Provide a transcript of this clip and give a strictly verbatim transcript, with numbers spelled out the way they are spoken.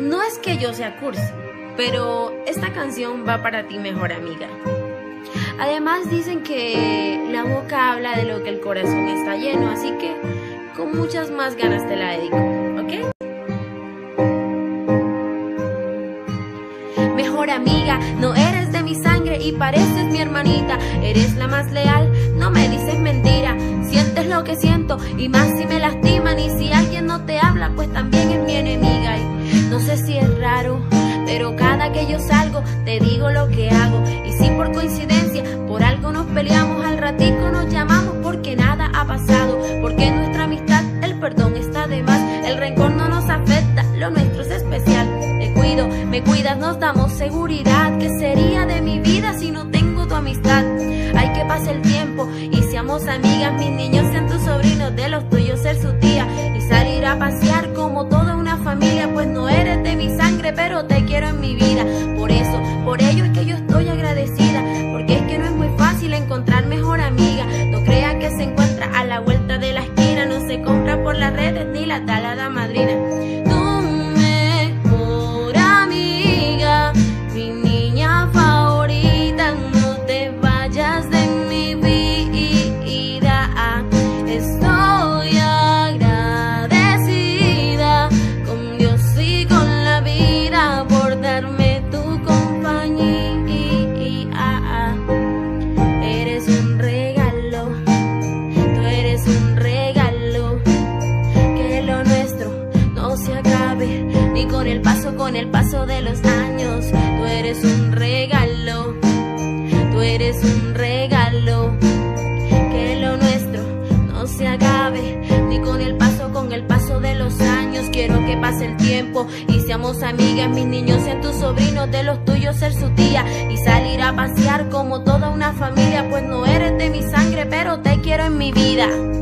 No es que yo sea cursi, pero esta canción va para ti, mejor amiga. Además dicen que la boca habla de lo que el corazón está lleno, así que con muchas más ganas te la dedico, ¿ok? Mejor amiga, no eres de mi sangre y pareces mi hermanita. Eres la más leal, no me dices mentira. Sientes lo que siento y más si me lastiman. Y si alguien no te habla, pues también es mi enemiga. Y no sé si es raro, pero cada que yo salgo te digo lo que hago. Y si por coincidencia, por algo nos peleamos, al ratico nos llamamos porque nada ha pasado. Porque en nuestra amistad el perdón está de más. El rencor no nos afecta, lo nuestro es especial. Te cuido, me cuidas, nos damos seguridad. ¿Qué sería de mi vida si no tengo tu amistad? Hay que pase el tiempo y seamos amigas. Mis niños sean tus sobrinos, de los tuyos ser su tía. Y salir a pasear como toda una familia. Pues no eres de mi sangre, pero te quiero en mi vida. Por eso, por ello es que yo estoy agradecida. Porque es que no es muy fácil encontrar mejor amiga. No crean que se encuentra a la vuelta de la esquina. No se compra por las redes ni la talada madrina. Con el paso de los años, tú eres un regalo, tú eres un regalo, que lo nuestro no se acabe, ni con el paso, con el paso de los años. Quiero que pase el tiempo y seamos amigas, mis niños sean tus sobrinos, de los tuyos ser su tía. Y salir a pasear como toda una familia, pues no eres de mi sangre, pero te quiero en mi vida.